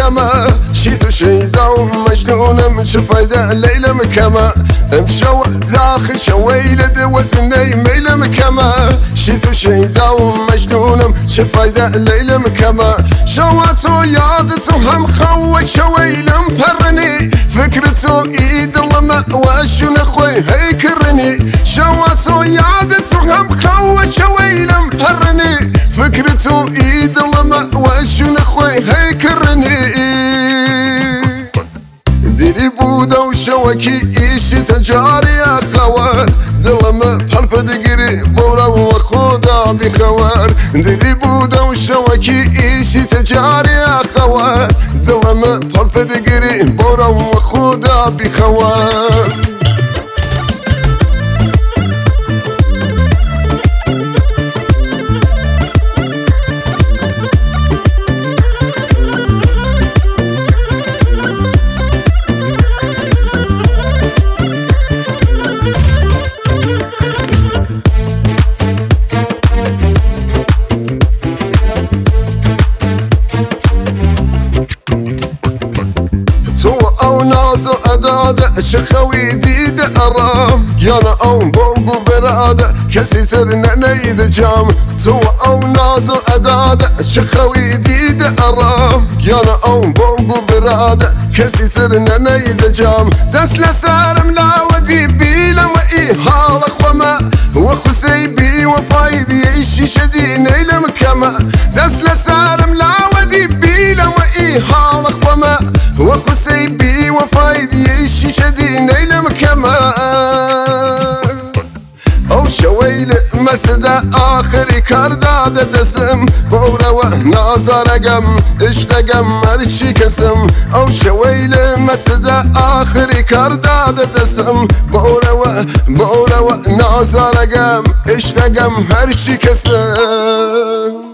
مكما شيت شيدا ومجنونة شفايدة ليلة مكما مشو زاخ شويلد وسني ميلة مكما شيت شيدا ومجنونة شفايدة ليلة مكما شواتو يادتو هم خوي شويلة مبرني فكرتو ايد وما واشو نخوي هيكرني شواتو يادتو هم خوي شويلة مبرني فكرتو ايد وما واشو نخوي هيكرني ديري بودا وشوكي ايشي تجاري يا خوار دلما بحلف دقري بورا وخودا بخوار ديري بودا وشوكي ايشي تجاري يا خوار دلما بحلف دقري بورا وخودا بخوار أو ناس أدادة شخوي ديد أرام يانا أو بوغو برادة كسي سرنا نيد جام سوى أو ناس أدادة شخوي ديد أرام يانا أو بوغو برادة كسي سرنا نيد جام دس لسارم لا ودي بيلا وإي هالخ وما وخسي بي وفايدي إيشي شدي نيل مكما دس لسارم لا ودي بيلا وإي هالخ وما وخسي بي وفايدي إيشي شدي نيل مكما أو شويل مسدا آخر كرداد دسم بورا ونازار قم عشق قم مرشي كسم أو شويل مسدا آخر كرداد دسم بورا ونازار قم عشق قم مرشي كسم